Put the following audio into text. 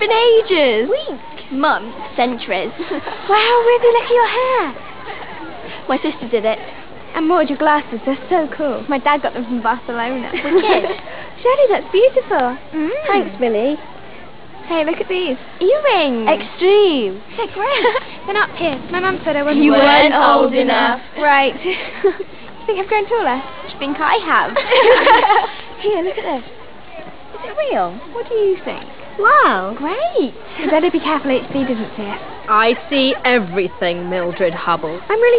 been ages. Weeks. Months. Centuries. Wow, Ruby, look at your hair. My sister did it. And Maud, your glasses, they're so cool. My dad got them from Barcelona. Wicked. Shelley, that's beautiful. Thanks, Millie. Hey, look at these. Earrings. Extreme. They're great. They're not here. My mum said I wasn't. You weren't old enough. Right. Do you think I've grown taller? Do you think I have? Here, look at this. Is it real? What do you think? Wow. Great. You better be careful HB doesn't see it. I see everything, Mildred Hubble. I'm really